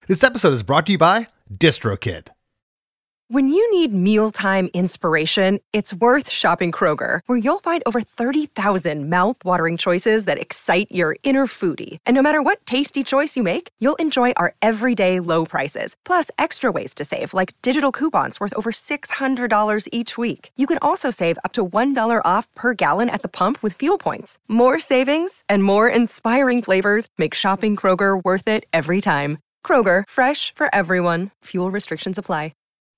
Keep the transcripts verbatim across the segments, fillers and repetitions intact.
This episode is brought to you by DistroKid. When you need mealtime inspiration, it's worth shopping Kroger, where you'll find over thirty thousand mouth-watering choices that excite your inner foodie. And no matter what tasty choice you make, you'll enjoy our everyday low prices, plus extra ways to save, like digital coupons worth over six hundred dollars each week. You can also save up to one dollar off per gallon at the pump with fuel points. More savings and more inspiring flavors make shopping Kroger worth it every time. Kroger, fresh for everyone. Fuel restrictions apply.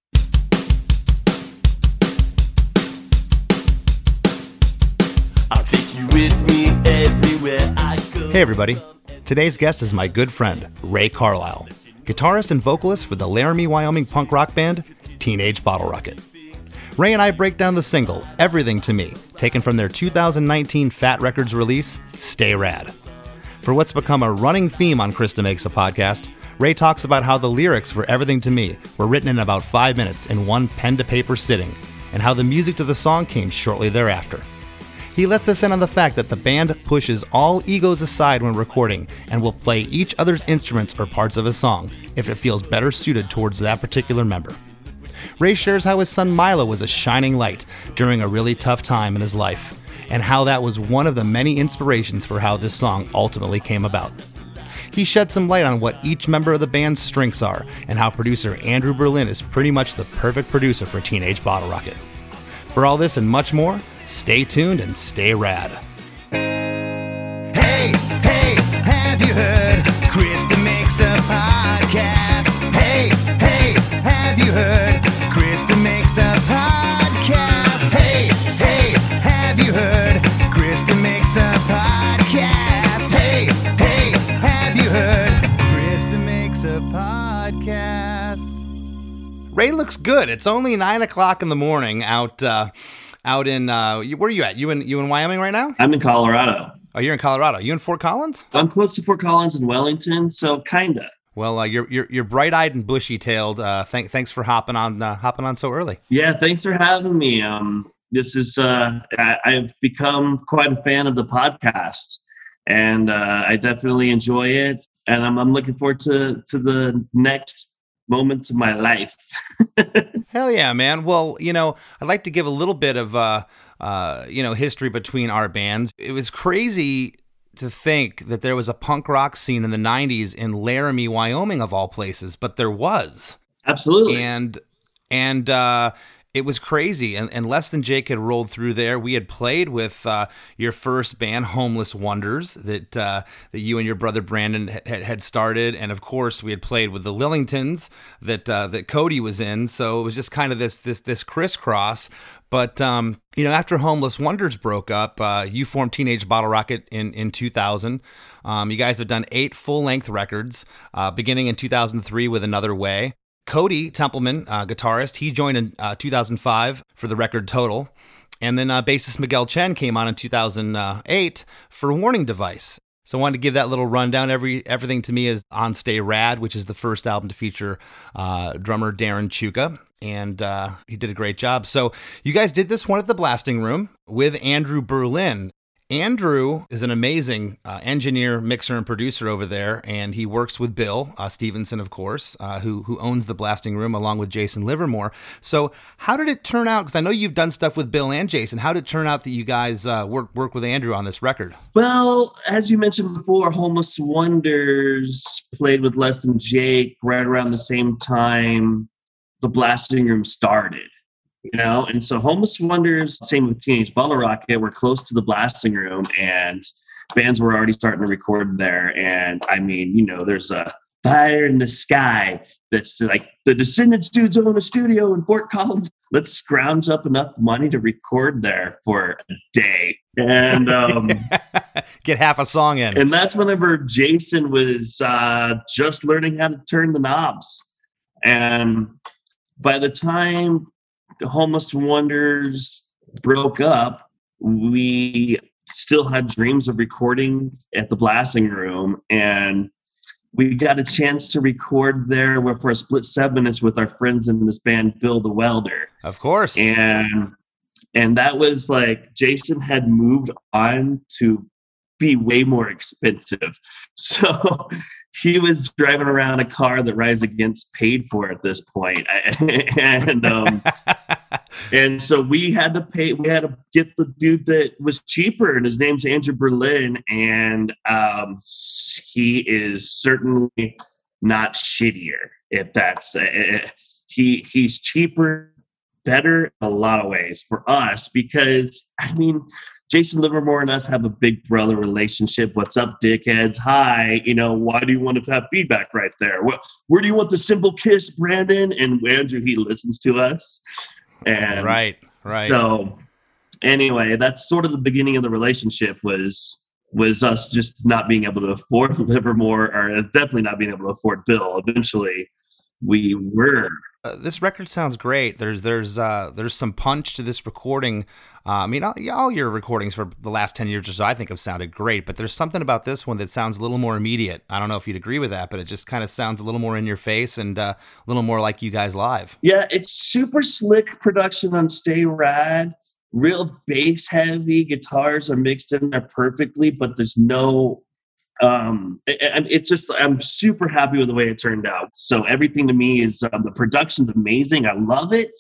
I'll take you with me everywhere I go. Hey everybody, today's guest is my good friend, Ray Carlisle, guitarist and vocalist for the Laramie, Wyoming punk rock band, Teenage Bottlerocket. Ray and I break down the single, Everything to Me, taken from their two thousand nineteen Fat Records release, Stay Rad. For what's become a running theme on Krista Makes a Podcast, Ray talks about how the lyrics for Everything to Me were written in about five minutes in one pen-to-paper sitting, and how the music to the song came shortly thereafter. He lets us in on the fact that the band pushes all egos aside when recording and will play each other's instruments or parts of a song if it feels better suited towards that particular member. Ray shares how his son Milo was a shining light during a really tough time in his life, and how that was one of the many inspirations for how this song ultimately came about. He shed some light on what each member of the band's strengths are, and how producer Andrew Berlin is pretty much the perfect producer for Teenage Bottlerocket. For all this and much more, stay tuned and stay rad. Hey, hey, have you heard? Krista Makes a Podcast. Hey, hey, have you heard? Krista Makes a Podcast. Hey, hey, have you heard? Krista Makes a Podcast. Hey, hey, have you heard? Krista Makes a Podcast. Ray looks good. It's only nine o'clock in the morning out uh, out in, uh, where are you at? You in, you in Wyoming right now? I'm in Colorado. Oh, you're in Colorado. You in Fort Collins? I'm close to Fort Collins and Wellington, so kinda. Well, uh, you're you're you're bright-eyed and bushy-tailed. Uh, thank, thanks for hopping on uh, hopping on so early. Yeah, thanks for having me. Um, this is uh, I, I've become quite a fan of the podcast, and uh, I definitely enjoy it. And I'm I'm looking forward to to the next moments of my life. Hell yeah, man. Well, you know, I'd like to give a little bit of uh, uh, you know, history between our bands. It was crazy to think that there was a punk rock scene in the nineties in Laramie, Wyoming, of all places, but there was. Absolutely. And and uh, it was crazy. And, and Less Than Jake had rolled through there. We had played with uh, your first band, Homeless Wonders, that uh, that you and your brother Brandon had, had started. And of course, we had played with the Lillingtons that uh, that Cody was in. So it was just kind of this this this crisscross. But, um, you know, after Homeless Wonders broke up, uh, you formed Teenage Bottlerocket in, in two thousand. Um, you guys have done eight full-length records, uh, beginning in two thousand three with Another Way. Cody Templeman, uh, guitarist, he joined in uh, two thousand five for the record Total. And then uh, bassist Miguel Chen came on in two thousand eight for Warning Device. So I wanted to give that little rundown. Every Everything to Me is on Stay Rad, which is the first album to feature uh, drummer Darren Chuka. And uh, he did a great job. So you guys did this one at the Blasting Room with Andrew Berlin. Andrew is an amazing uh, engineer, mixer, and producer over there, and he works with Bill uh, Stevenson, of course, uh, who who owns the Blasting Room, along with Jason Livermore. So how did it turn out? Because I know you've done stuff with Bill and Jason. How did it turn out that you guys uh, work work with Andrew on this record? Well, as you mentioned before, Homeless Wonders played with Less Than Jake right around the same time the Blasting Room started. You know, and so Homeless Wonders, same with Teenage Bottlerocket, we're close to the Blasting Room, and bands were already starting to record there. And I mean, you know, there's a fire in the sky that's like, the Descendants dudes own a studio in Fort Collins. Let's scrounge up enough money to record there for a day. And um, get half a song in. And that's whenever Jason was uh, just learning how to turn the knobs. And by the time the Homeless Wonders broke up, we still had dreams of recording at the Blasting Room, and we got a chance to record there for a split seven inch with our friends in this band, Bill the Welder. Of course. And and that was like, Jason had moved on to be way more expensive. So he was driving around a car that Rise Against paid for at this point. and um, and so we had to pay, we had to get the dude that was cheaper, and his name's Andrew Berlin. And um, he is certainly not shittier, if that's, uh, he he's cheaper, better in a lot of ways for us, because, I mean, Jason Livermore and us have a big brother relationship. What's up, dickheads? Hi. You know, why do you want to have feedback right there? Where, where do you want the simple kiss, Brandon? And Andrew, he listens to us. And right, right. So anyway, that's sort of the beginning of the relationship, was was us just not being able to afford Livermore, or definitely not being able to afford Bill. Eventually, we were. Uh, this record sounds great. There's there's uh, there's some punch to this recording. Uh, I mean, all, all your recordings for the last ten years or so, I think, have sounded great. But there's something about this one that sounds a little more immediate. I don't know if you'd agree with that, but it just kind of sounds a little more in your face and uh, a little more like you guys live. Yeah, it's super slick production on Stay Rad. Real bass heavy. Guitars are mixed in there perfectly, but there's no... Um, and it's just, I'm super happy with the way it turned out. So everything to me is, um, the production's amazing. I love it,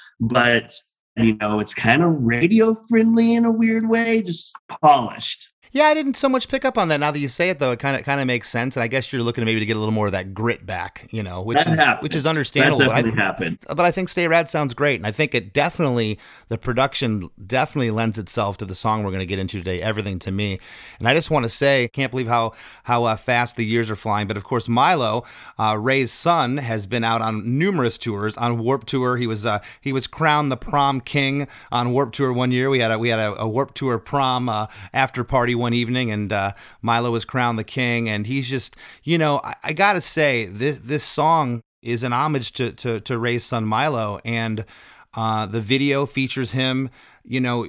but you know, it's kind of radio friendly in a weird way, just polished. Yeah, I didn't so much pick up on that. Now that you say it, though, it kind of kind of makes sense. And I guess you're looking maybe to get a little more of that grit back, you know, which that is happened. which is understandable. That definitely but I, happened. But I think Stay Rad sounds great, and I think it definitely, the production definitely lends itself to the song we're going to get into today, Everything to Me. And I just want to say, can't believe how how uh, fast the years are flying. But of course, Milo, uh, Ray's son, has been out on numerous tours. On Warped Tour, he was uh, he was crowned the prom king on Warped Tour one year. We had a we had a, a Warped Tour prom uh, after party one evening, and uh, Milo was crowned the king. And he's just, you know, I, I gotta say, this this song is an homage to to, to Ray's son Milo, and uh, the video features him. You know,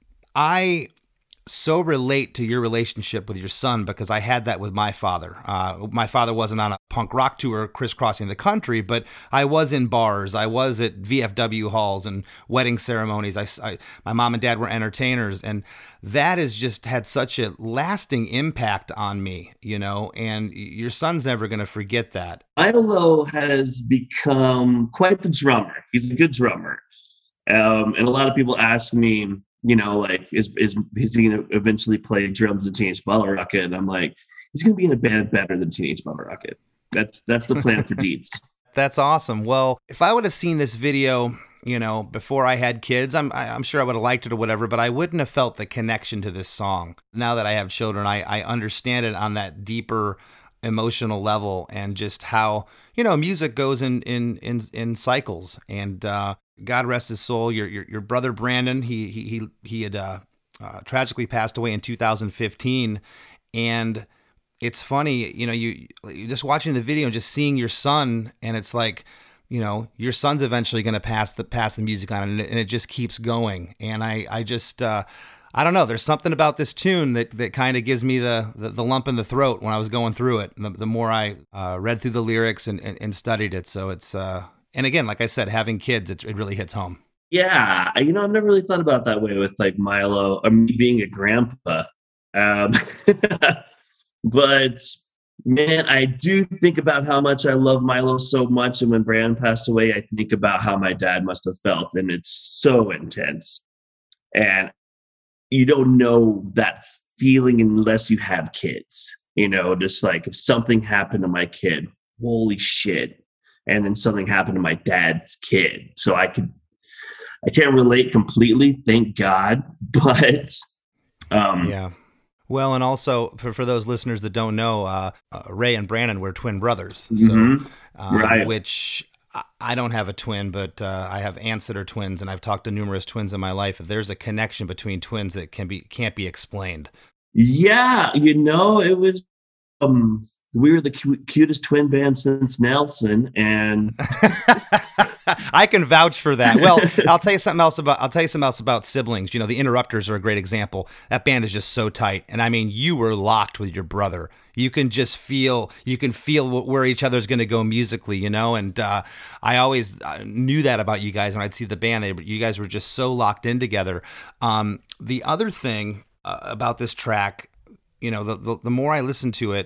I so relate to your relationship with your son because I had that with my father. Uh, my father wasn't on a punk rock tour crisscrossing the country, but I was in bars. I was at V F W halls and wedding ceremonies. I, I, my mom and dad were entertainers, and that has just had such a lasting impact on me, you know, and your son's never going to forget that. Milo has become quite the drummer. He's a good drummer. Um, and a lot of people ask me, you know, like, is is, is he going to eventually play drums in Teenage Bottle Rocket? And I'm like, he's going to be in a band better than Teenage Bottle Rocket. That's that's the plan for Deeds. That's awesome. Well, if I would have seen this video, you know, before I had kids, I'm I'm sure I would have liked it or whatever, but I wouldn't have felt the connection to this song. Now that I have children, I, I understand it on that deeper emotional level, and just how, you know, music goes in in in, in cycles. And uh, God rest his soul. Your your, your brother Brandon, he he he he had uh, uh, tragically passed away in two thousand fifteen, and it's funny, you know, you you're just watching the video and just seeing your son, and it's like, you know, your son's eventually going to pass the pass the music on, and it, and it just keeps going. And I I just uh, I don't know. There's something about this tune that, that kind of gives me the, the, the lump in the throat when I was going through it. The, the more I uh, read through the lyrics and, and, and studied it, so it's uh, and again, like I said, having kids, it, it really hits home. Yeah, you know, I've never really thought about that way with like Milo or me being a grandpa. Um, but man, I do think about how much I love Milo so much. And when Brandon passed away, I think about how my dad must have felt. And it's so intense. And you don't know that feeling unless you have kids. You know, just like if something happened to my kid, holy shit. And then something happened to my dad's kid. So I could, I can't relate completely, thank God. But um, yeah. Well, and also for, for those listeners that don't know, uh, uh, Ray and Brandon were twin brothers. Mm-hmm. So, uh, right. Which I, I don't have a twin, but uh, I have aunts that are twins, and I've talked to numerous twins in my life. If there's a connection between twins that can be can't be explained. Yeah, you know, it was. Um, we were the cu- cutest twin band since Nelson, and I can vouch for that. Well, I'll tell you something else about I'll tell you something else about siblings. You know, the Interrupters are a great example. That band is just so tight, and I mean, you were locked with your brother. You can just feel you can feel where each other's going to go musically, you know. And uh, I always knew that about you guys when I'd see the band. They, you guys were just so locked in together. Um, the other thing uh, about this track, you know, the, the the more I listen to it,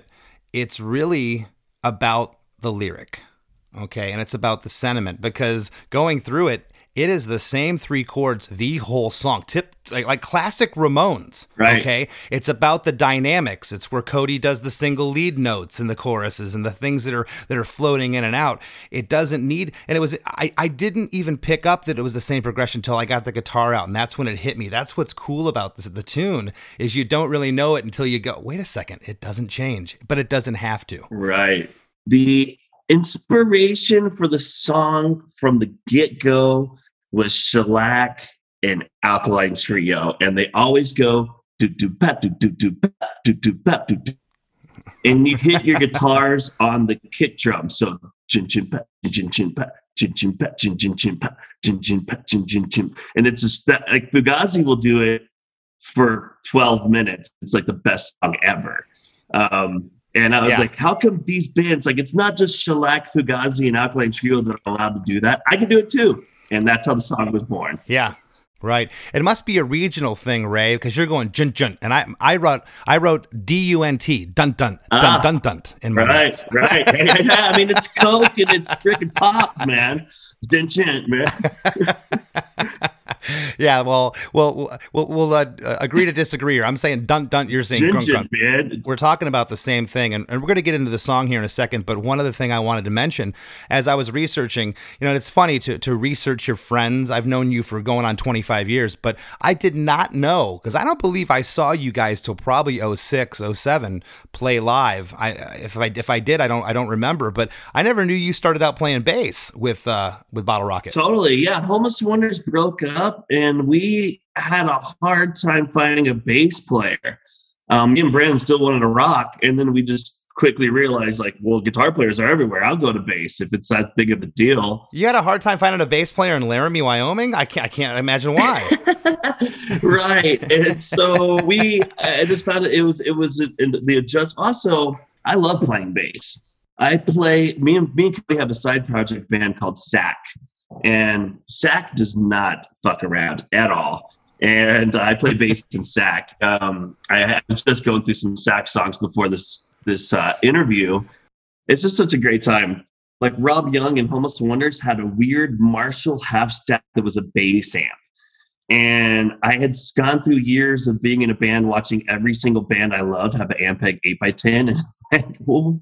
it's really about the lyric, okay? And it's about the sentiment, because going through it, it is the same three chords the whole song, tip like, like classic Ramones. Right. Okay, it's about the dynamics. It's where Cody does the single lead notes in the choruses and the things that are that are floating in and out. It doesn't need, and it was I I didn't even pick up that it was the same progression until I got the guitar out, and that's when it hit me. That's what's cool about this, the tune, is you don't really know it until you go, wait a second, it doesn't change, but it doesn't have to. Right. The inspiration for the song from the get-go was Shellac and Alkaline Trio, and they always go do do pat do do do pat do do pat do do, and you hit your guitars on the kick drum. So chin chin pat chin chin pat chin chin pat chin chin chin pat chin chin pat chin chin chin, and it's just that, like, Fugazi will do it for twelve minutes. It's like the best song ever. Um, And I was Yeah. like, how come these bands, like, it's not just Shellac, Fugazi, and Alkaline Trio that are allowed to do that. I can do it too. And that's how the song was born. Yeah, right. It must be a regional thing, Ray, because you're going jun jun, and I I wrote I wrote D U N T dun dun dun Ah, dun dun in my Right, notes. right. Yeah, I mean, it's Coke and it's freaking pop, man. Dun dun, man. Yeah, well, well, we'll we'll, we'll uh, agree to disagree here. I'm saying dun dun. You're saying Dun grunk dun, grunk. man. We're talking about the same thing, and, and we're going to get into the song here in a second. But one other thing I wanted to mention, as I was researching, you know, it's funny to to research your friends. I've known you for going on twenty-five years, but I did not know, because I don't believe I saw you guys till probably oh six, oh seven play live. I if I if I did, I don't I don't remember, but I never knew you started out playing bass with uh with Bottle Rocket. Totally. Yeah. Homeless Wonders broke up, and we had a hard time finding a bass player. Um, me and Brandon still wanted to rock, and then we just quickly realized, like, well, guitar players are everywhere. I'll go to bass if it's that big of a deal. You had a hard time finding a bass player in Laramie, Wyoming? I can't I can't imagine why. Right. And so we I just found it, it was it was the adjust. Also, I love playing bass. I play me and me and Kelly have a side project band called S A C. And S A C does not fuck around at all. And I play bass in S A C. Um, I was just going through some S A C songs before this this uh, interview. It's just such a great time. Like, Rob Young and Homeless Wonders had a weird Marshall half stack that was a bass amp. And I had gone through years of being in a band, watching every single band I love have an Ampeg eight by ten, and,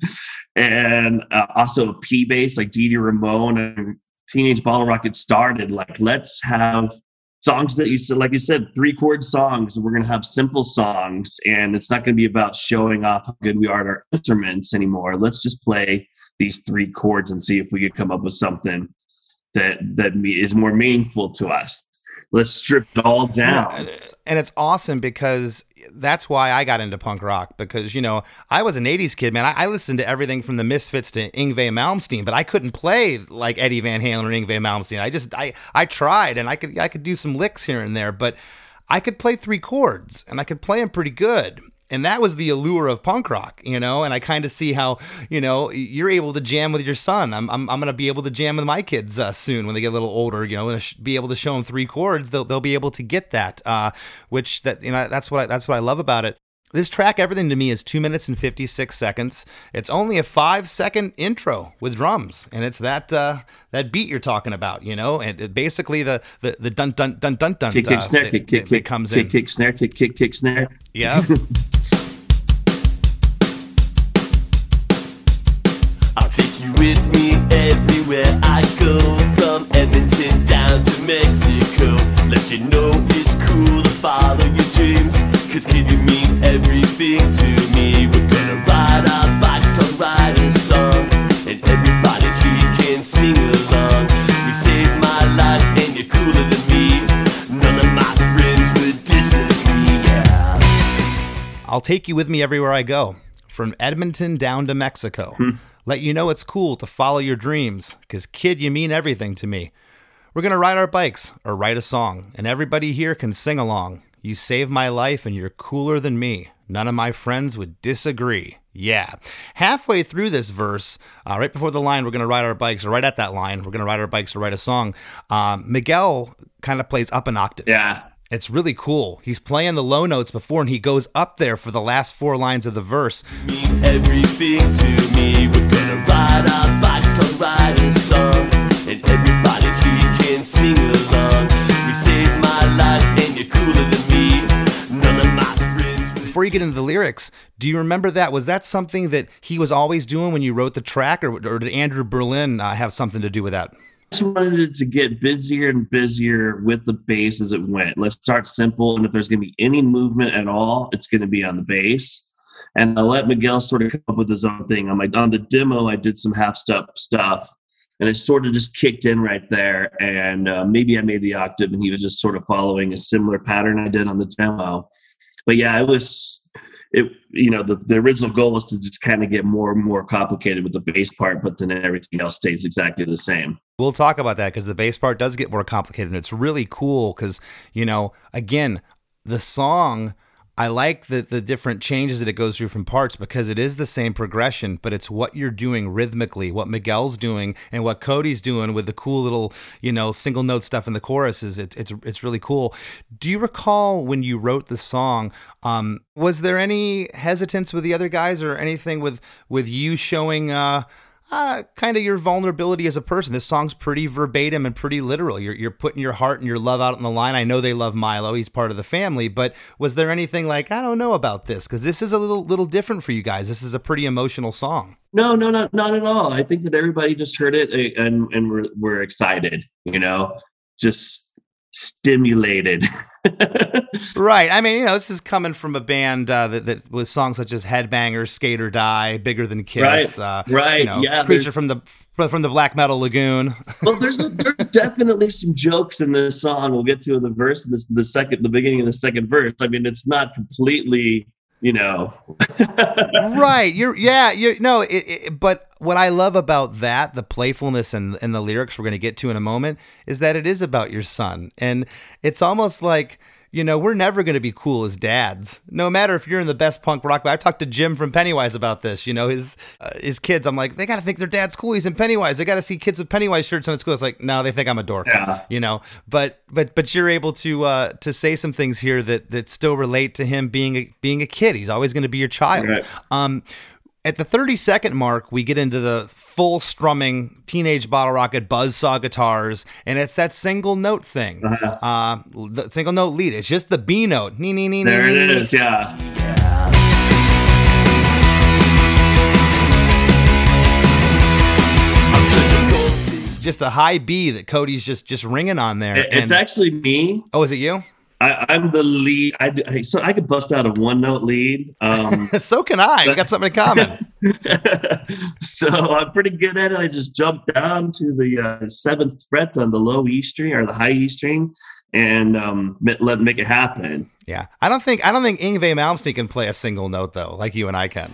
and uh, also a P bass like Dee Dee Ramone and Teenage Bottle Rocket started. Like, let's have songs that you said, like you said, three chord songs. We're going to have simple songs, and it's not going to be about showing off how good we are at our instruments anymore. Let's just play these three chords and see if we could come up with something that that is more meaningful to us. Let's strip it all down. And it's awesome, because that's why I got into punk rock, because, you know, I was an eighties kid, man. I, I listened to everything from the Misfits to Yngwie Malmsteen, but I couldn't play like Eddie Van Halen or Yngwie Malmsteen. I just, I, I tried, and I could, I could do some licks here and there, but I could play three chords, and I could play them pretty good. And that was the allure of punk rock, you know, and I kind of see how, you know, you're able to jam with your son. I'm I'm, I'm going to be able to jam with my kids uh, soon when they get a little older, you know, and sh- be able to show them three chords. They'll, they'll be able to get that, uh, which that, you know, that's what I, that's what I love about it. This track, Everything to Me, is two minutes and fifty-six seconds. It's only a five second intro with drums, and it's that uh, that beat you're talking about, you know, and it, basically the the the dun dun dun dun dun Kick, kick, uh, snare, that, kick, kick, that kick, comes kick, in. kick, snare, kick, kick, kick, snare. Yeah. I'll take you with me everywhere I go, from Edmonton down to Mexico. Let you know it's cool to follow your dreams, cause kid, you mean everything to me. We're gonna ride our bikes on Riding Song, and everybody here can sing along. You saved my life and you're cooler than me. None of my friends would disagree, yeah. I'll take you with me everywhere I go, from Edmonton down to Mexico. Hmm. Let you know it's cool to follow your dreams, because, kid, you mean everything to me. We're going to ride our bikes or write a song, and everybody here can sing along. You saved my life and you're cooler than me. None of my friends would disagree. Yeah. Halfway through this verse, uh, right before the line, we're going to ride our bikes, or right at that line, we're going to ride our bikes or write a song, um, Miguel kind of plays up an octave. Yeah. It's really cool. He's playing the low notes before, and he goes up there for the last four lines of the verse. Mean everything to me. We're gonna ride our bikes on riding song, and everybody here can sing along. You saved my life, and you're cooler than me. None of my friends. Before you get into the lyrics, do you remember that? Was that something that he was always doing when you wrote the track, or, or did Andrew Berlin uh, have something to do with that? Just wanted it to get busier and busier with the bass as it went. Let's start simple, and if there's going to be any movement at all, it's going to be on the bass. And I let Miguel sort of come up with his own thing. On my on the demo, I did some half-step stuff, and it sort of just kicked in right there. And uh, maybe I made the octave, and he was just sort of following a similar pattern I did on the demo. But yeah, it was. It you know the, the original goal was to just kind of get more and more complicated with the bass part, but then everything else stays exactly the same. We'll talk about that because the bass part does get more complicated, and it's really cool because, you know, again, the song, I like the the different changes that it goes through from parts because it is the same progression, but it's what you're doing rhythmically, what Miguel's doing, and what Cody's doing with the cool little, you know, single note stuff in the choruses. It's it's it's really cool. Do you recall when you wrote the song? Um, was there any hesitance with the other guys or anything with with you showing? Uh, Uh, kind of your vulnerability as a person? This song's pretty verbatim and pretty literal. You're you're putting your heart and your love out on the line. I know they love Milo. He's part of the family. But was there anything like, I don't know about this? Because this is a little little different for you guys. This is a pretty emotional song. No, no, no, not at all. I think that everybody just heard it and and we're, we're excited, you know, just stimulated. Right. I mean, you know, this is coming from a band uh, that, that with songs such as Headbangers, Skate or Die, Bigger Than Kiss. Right, uh, right. You know, Yeah, Creature from the from the Black Metal Lagoon. Well, there's a, there's definitely some jokes in this song. We'll get to in the verse, this, the second, the beginning of the second verse. I mean, it's not completely, you know. Right. You're, yeah, you no, it, it, but what I love about that, the playfulness and, and the lyrics we're going to get to in a moment, is that it is about your son. And it's almost like, you know, we're never going to be cool as dads, no matter if you're in the best punk rock. I talked to Jim from Pennywise about this. You know, his uh, his kids, I'm like, they got to think their dad's cool. He's in Pennywise. They got to see kids with Pennywise shirts on at school. It's like, no, they think I'm a dork. Yeah. You know, but but but you're able to uh, to say some things here that that still relate to him being a, being a kid. He's always going to be your child. Right. Um, At the thirty second mark, we get into the full strumming Teenage Bottle Rocket buzzsaw guitars, and it's that single note thing. Uh-huh. Uh, the single note lead. It's just the B note. Nee, nee, nee, There nee, it nee. is, yeah. It's just a high B that Cody's just just ringing on there. It- It's And- actually me. oh, is it you? I, I'm the lead. I, I- so I could bust out a one note lead. Um, So can I. We got something in common. so I'm pretty good at it. I just jump down to the uh, seventh fret on the low E string or the high E string, and um, ma- let make it happen. Yeah, I don't think I don't think Yngwie Malmsteen can play a single note though, like you and I can.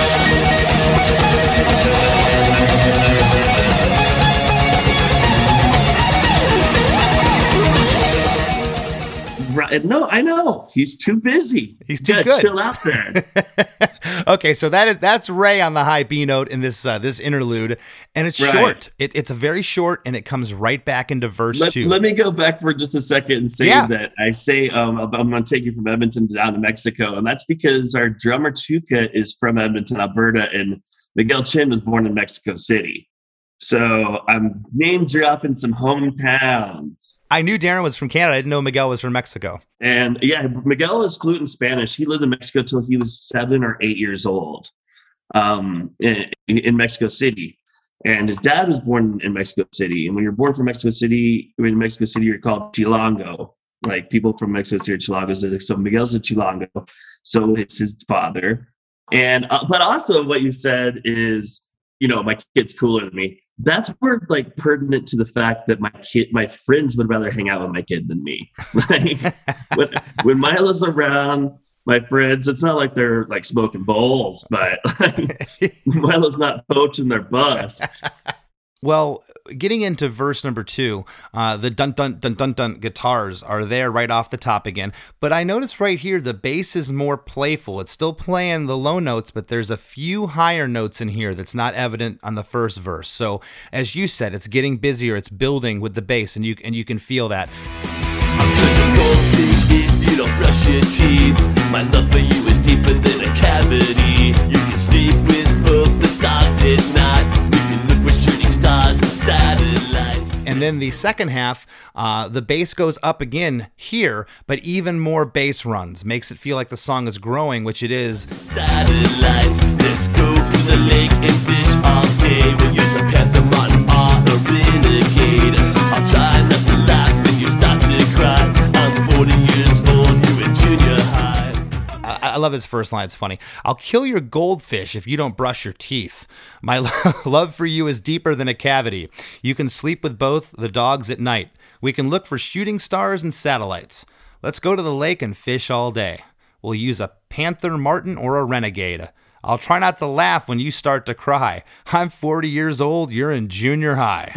Right? No, I know he's too busy. He's too You gotta good. Chill out there. Okay, so that is that's Ray on the high B note in this uh, this interlude, and it's Right. short. It, it's a very short, and it comes right back into verse let, two. let me go back for just a second and say Yeah. that I say um, I'm going to take you from Edmonton down to Mexico, and that's because our drummer Chuka is from Edmonton, Alberta, and Miguel Chin was born in Mexico City. So I'm name dropping some hometowns. I knew Darren was from Canada. I didn't know Miguel was from Mexico. And yeah, Miguel is fluent in Spanish. He lived in Mexico till he was seven or eight years old, um, in, in Mexico City. And his dad was born in Mexico City. And when you're born from Mexico City, in Mexico City, you're called Chilango. Like people from Mexico City are Chilangos. So Miguel's a Chilango. So it's his father. And uh, but also what you said is, you know, my kid's cooler than me. That's more like pertinent to the fact that my kid, my friends would rather hang out with my kid than me. Like when, when Milo's around, my friends, it's not like they're like smoking bowls, but like, Milo's not poaching their bus. Well, getting into verse number two, uh, the dun dun dun dun dun guitars are there right off the top again. But I noticed right here the bass is more playful. It's still playing the low notes, but there's a few higher notes in here that's not evident on the first verse. So as you said, it's getting busier. It's building with the bass, and you and you can feel that. I'm goldfish if you don't brush your teeth. My love for you is deeper than a cavity. You can sleep with both the dogs at night. We can look for shooting stars and satellites. And then the second half, uh, the bass goes up again here, but even more bass runs. Makes it feel like the song is growing, which it is. Satellites, let's go to the lake and fish all day. We'll use a panther, martin, or a renegade. I'll try not to laugh when you start to cry. I'm forty years old, you in junior high. I love his first line. It's funny. I'll kill your goldfish if you don't brush your teeth. My love for you is deeper than a cavity. You can sleep with both the dogs at night. We can look for shooting stars and satellites. Let's go to the lake and fish all day. We'll use a panther, martin, or a renegade. I'll try not to laugh when you start to cry. I'm forty years old. You're in junior high.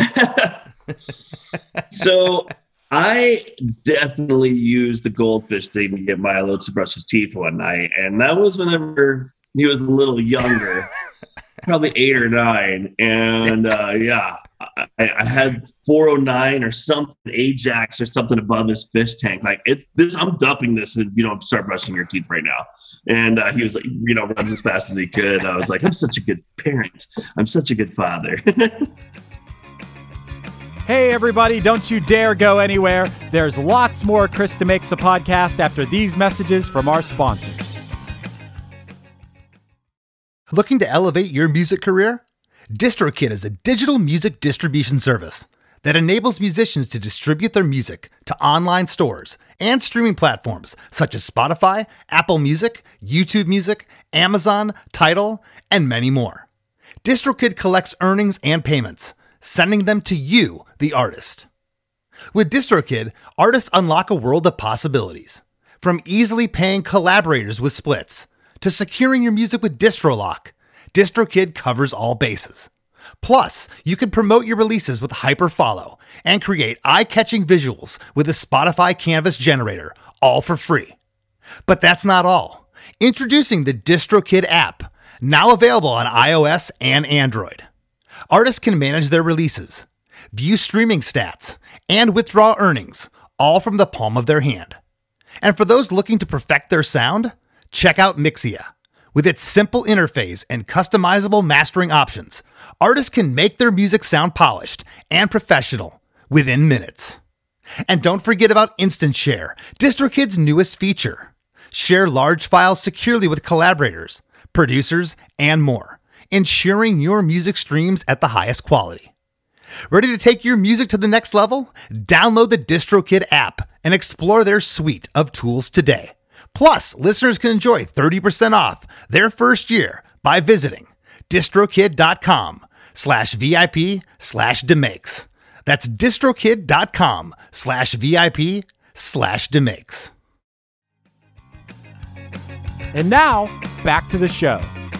So I definitely used the goldfish thing to get Milo to brush his teeth one night. And that was whenever he was a little younger, probably eight or nine. And uh, yeah, I, I had four oh nine or something, Ajax or something above his fish tank. Like, it's this, I'm dumping this if you don't start brushing your teeth right now. And uh, he was like, you know, runs as fast as he could. I was like, I'm such a good parent. I'm such a good father. Hey everybody, don't you dare go anywhere. There's lots more Krista Makes a Podcast after these messages from our sponsors. Looking to elevate your music career? DistroKid is a digital music distribution service that enables musicians to distribute their music to online stores and streaming platforms such as Spotify, Apple Music, YouTube Music, Amazon, Tidal, and many more. DistroKid collects earnings and payments, sending them to you, the artist. With DistroKid, artists unlock a world of possibilities. From easily paying collaborators with splits, to securing your music with DistroLock, DistroKid covers all bases. Plus, you can promote your releases with Hyperfollow and create eye-catching visuals with the Spotify Canvas generator, all for free. But that's not all. Introducing the DistroKid app, now available on iOS and Android. Artists can manage their releases, view streaming stats, and withdraw earnings, all from the palm of their hand. And for those looking to perfect their sound, check out Mixia. With its simple interface and customizable mastering options, artists can make their music sound polished and professional within minutes. And don't forget about Instant Share, DistroKid's newest feature. Share large files securely with collaborators, producers, and more, ensuring your music streams at the highest quality. Ready to take your music to the next level? Download the DistroKid app and explore their suite of tools today. Plus, listeners can enjoy thirty percent off their first year by visiting distrokid.com slash VIP slash demakes. That's distrokid.com slash VIP slash demakes. And now, back to the show.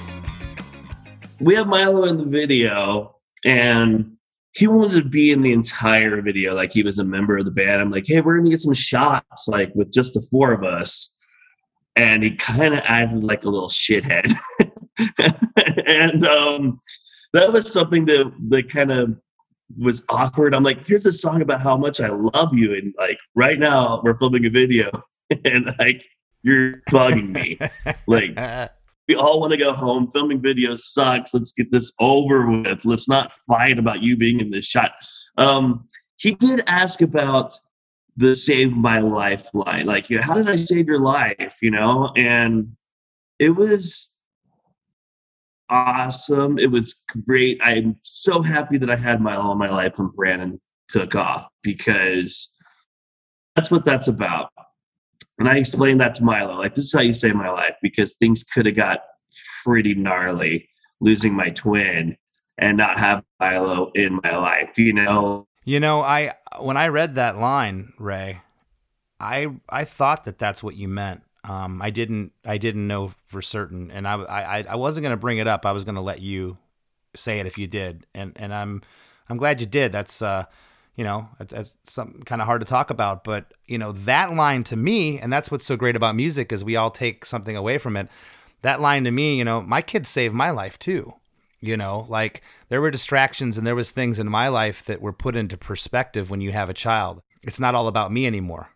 We have Milo in the video, and he wanted to be in the entire video like he was a member of the band. I'm like, hey, we're going to get some shots like with just the four of us. And he kind of acted like a little shithead. and um, that was something that, that kind of was awkward. I'm like, here's a song about how much I love you. And like right now we're filming a video and like, you're bugging me. Like, we all want to go home. Filming videos sucks. Let's get this over with. Let's not fight about you being in this shot. Um, he did ask about the save my life line. Like, you know, how did I save your life? You know, and it was awesome. It was great. I'm so happy that I had Milo in my life when Brandon took off, because that's what that's about. And I explained that to Milo, like, this is how you save my life, because things could have got pretty gnarly losing my twin and not have Milo in my life, you know? You know, I when I read that line, Ray, I I thought that that's what you meant. Um, I didn't I didn't know for certain, and I I I wasn't going to bring it up. I was going to let you say it if you did, and and I'm I'm glad you did. That's uh, you know, that's, that's something kind of hard to talk about, but you know, that line to me, and that's what's so great about music, is we all take something away from it. That line to me, you know, my kids saved my life too. You know, like, there were distractions and there was things in my life that were put into perspective when you have a child. It's not all about me anymore.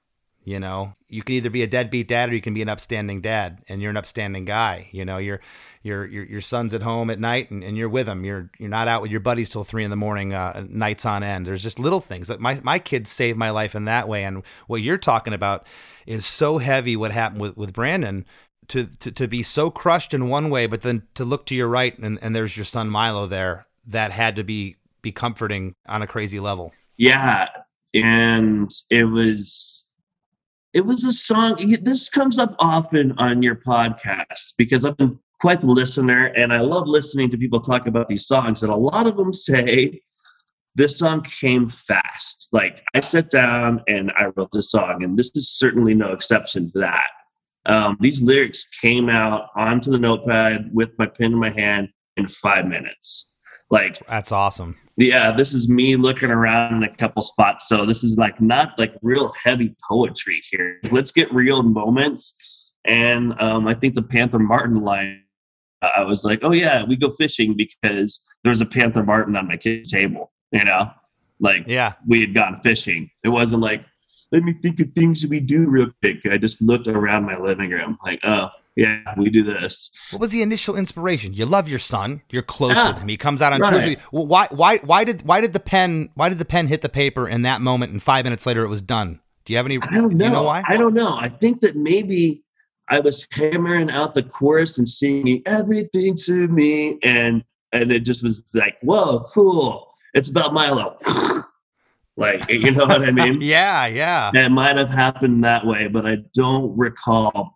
You know, you can either be a deadbeat dad or you can be an upstanding dad, and you're an upstanding guy. You know, your your your your son's at home at night, and, and you're with him. You're you're not out with your buddies till three in the morning, uh, nights on end. There's just little things that my my kids saved my life in that way. And what you're talking about is so heavy. What happened with, with Brandon, to, to to be so crushed in one way, but then to look to your right and, and there's your son Milo there. That had to be be comforting on a crazy level. Yeah, and it was. It was a song. This comes up often on your podcast because I've been quite the listener, and I love listening to people talk about these songs. And a lot of them say this song came fast. Like, I sat down and I wrote this song, and this is certainly no exception to that. Um, these lyrics came out onto the notepad with my pen in my hand in five minutes. Like, that's awesome. Yeah, this is me looking around in a couple spots. So this is like not like real heavy poetry here. Let's get real moments. And um, I think the Panther Martin line, uh, I was like, oh yeah, we go fishing because there was a Panther Martin on my kitchen table, you know? Like, yeah, we had gone fishing. It wasn't like, let me think of things we do real quick. I just looked around my living room like, oh, yeah, we do this. What was the initial inspiration? You love your son. You're close yeah, with him. He comes out on right. Tuesday. Well, why, why, why did, why did the pen, why did the pen hit the paper in that moment, and five minutes later it was done? Do you have any? I don't know. Do you know why? I don't know. I think that maybe I was hammering out the chorus and singing everything to me, and and it just was like, whoa, cool. It's about Milo. Like, you know what I mean? yeah, yeah. It might have happened that way, but I don't recall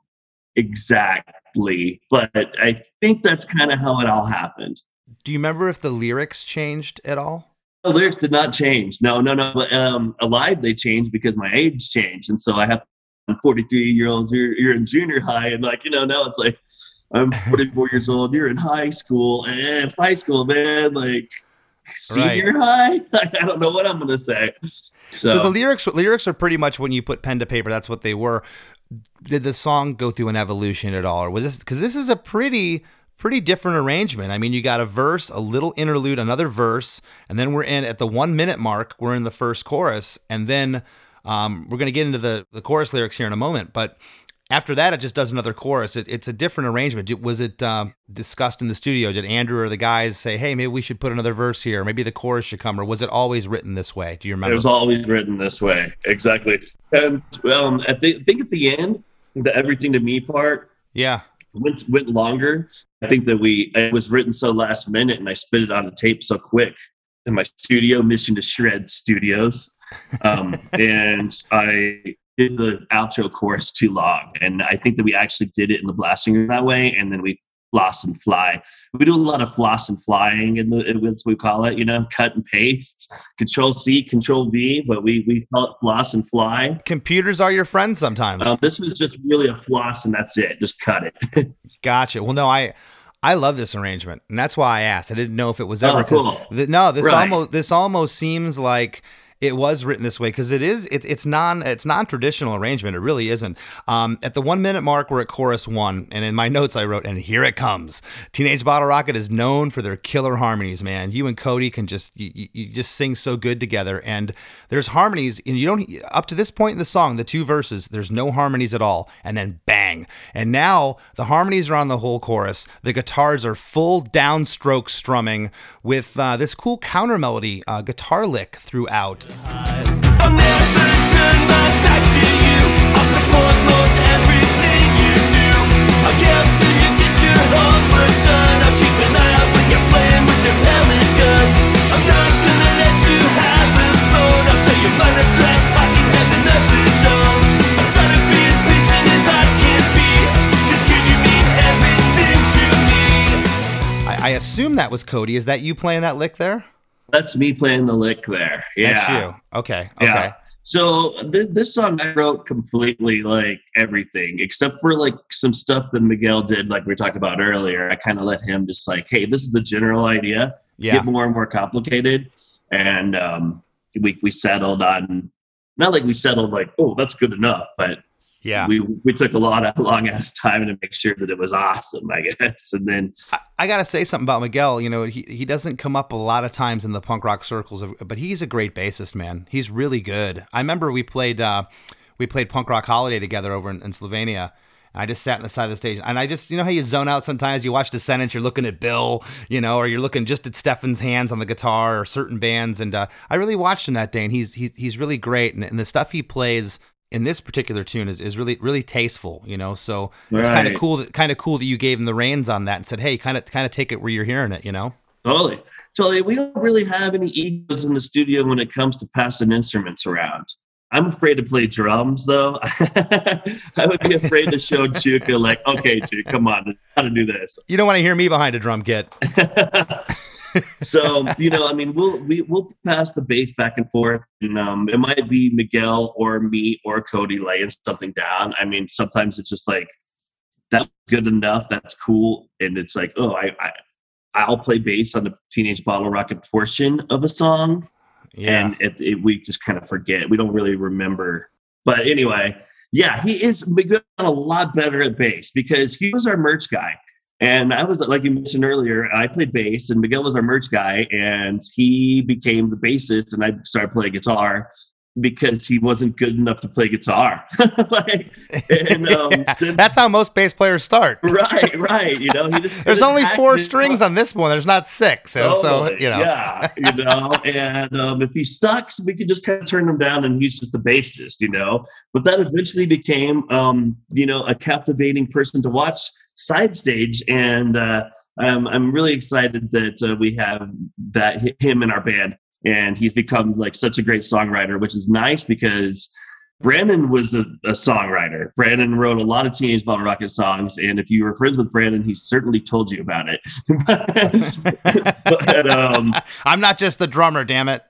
exactly, but I think that's kind of how it all happened. Do you remember if the lyrics changed at all? The lyrics did not change. No, no, no. But um, Alive, they changed because my age changed. And so I have I'm forty-three years old, you're, you're in junior high. And like, you know, now it's like, I'm forty-four years old, you're in high school. And high school, man, like senior right. high? I don't know what I'm going to say. So. so the lyrics lyrics are pretty much when you put pen to paper, that's what they were. Did the song go through an evolution at all? Or was this, because this is a pretty, pretty different arrangement. I mean, you got a verse, a little interlude, another verse, and then we're in at the one minute mark, we're in the first chorus. And then um, we're going to get into the, the chorus lyrics here in a moment. But after that, it just does another chorus. It, it's a different arrangement. Was it um, discussed in the studio? Did Andrew or the guys say, hey, maybe we should put another verse here, or maybe the chorus should come, or was it always written this way? Do you remember? It was always written this way. Exactly. And um, I think, think at the end, the everything to me part yeah, went, went longer. I think that we, it was written so last minute and I spit it on a tape so quick in my studio, Mission to Shred Studios. Um, and I did the outro chorus too long. And I think that we actually did it in the blasting room that way. And then we floss and fly. We do a lot of floss and flying in the, as we call it, you know, cut and paste, control C, control V, but we, we call it floss and fly. Computers are your friends sometimes. Um, this was just really a floss and that's it. Just cut it. Gotcha. Well, no, I, I love this arrangement, and that's why I asked. I didn't know if it was ever, oh, cool. th- no, this right. almost, this almost seems like it was written this way, because it is it, it's non it's non-traditional arrangement. It really isn't. Um, at the one minute mark, we're at chorus one, and in my notes I wrote, and here it comes. Teenage Bottle Rocket is known for their killer harmonies, man. You and Cody can just you, you just sing so good together, and there's harmonies, and you don't up to this point in the song, the two verses, there's no harmonies at all, and then bang, and now the harmonies are on the whole chorus. The guitars are full downstroke strumming with uh, this cool counter melody uh, guitar lick throughout. I'll never turn my back to you. I'll support most everything you do. I'll yell till you get your homework done. I'll keep an eye out when you're playing with your pellet gun. I'm not gonna let you have a phone. I'll show you my regret, talking heads and nothing zones. I'm trying to be as patient as I can be. Cause can you mean everything to me? I, I assume that was Cody. Is that you playing that lick there? That's me playing the lick there. Yeah. That's you. Okay. Okay. Yeah. So th- this song I wrote completely like everything except for like some stuff that Miguel did, like we talked about earlier. I kind of let him just like, hey, this is the general idea. Yeah. Get more and more complicated. And um, we we settled on, not like we settled like, oh, that's good enough, but yeah, we we took a lot of long ass time to make sure that it was awesome, I guess. And then I, I got to say something about Miguel. You know, he, he doesn't come up a lot of times in the punk rock circles, but he's a great bassist, man. He's really good. I remember we played uh, we played Punk Rock Holiday together over in, in Slovenia. I just sat on the side of the stage, and I just, you know how you zone out sometimes? You watch Descendants, you're looking at Bill, you know, or you're looking just at Stefan's hands on the guitar or certain bands, and uh, I really watched him that day, and he's he's, he's really great, and, and the stuff he plays in this particular tune is, is really really tasteful, you know, so it's Right. kind of cool that kind of cool that you gave him the reins on that and said, hey, kind of kind of take it where you're hearing it, you know? Totally. Totally. We don't really have any egos in the studio when it comes to passing instruments around. I'm afraid to play drums, though. I would be afraid to show Chuka, like, okay, Chuka, come on, how to do this. You don't want to hear me behind a drum kit. So, you know, I mean, we'll we, we'll pass the bass back and forth, and um, it might be Miguel or me or Cody laying something down. I mean, sometimes it's just like, that's good enough, that's cool, and it's like, oh, I, I I'll play bass on the Teenage Bottle Rocket portion of a song. Yeah. And it, it, we just kind of forget. We don't really remember. But anyway, yeah, he is Miguel a lot better at bass because he was our merch guy. And I was, like you mentioned earlier, I played bass and Miguel was our merch guy. And he became the bassist and I started playing guitar because he wasn't good enough to play guitar. like, and, um, Yeah, since, that's how most bass players start. right, right. You know, he just There's couldn't only hack four it strings up. on this one. There's not six. So, so Totally, you know. Yeah, you know, and um, if he sucks, we could just kind of turn him down and he's just the bassist, you know. But that eventually became, um, you know, a captivating person to watch side stage. And uh, I'm, I'm really excited that uh, we have that him in our band. And he's become like such a great songwriter, which is nice because Brandon was a, a songwriter. Brandon wrote a lot of Teenage Bottle Rocket songs, and if you were friends with Brandon, he certainly told you about it. but, um, I'm not just the drummer, damn it.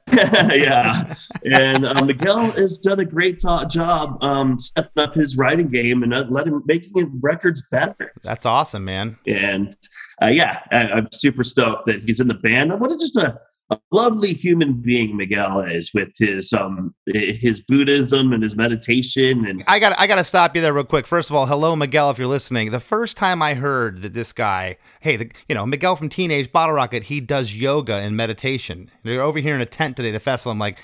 yeah, and uh, Miguel has done a great to- job um, stepping up his writing game and uh, letting making his records better. That's awesome, man. And uh, yeah, I, I'm super stoked that he's in the band. What a, just a A lovely human being Miguel is with his um his Buddhism and his meditation. And I got I got to stop you there real quick. First of all, hello, Miguel, if you're listening. The first time I heard that this guy, hey, the, you know, Miguel from Teenage Bottle Rocket, he does yoga and meditation. You're over here in a tent today, the festival. I'm like,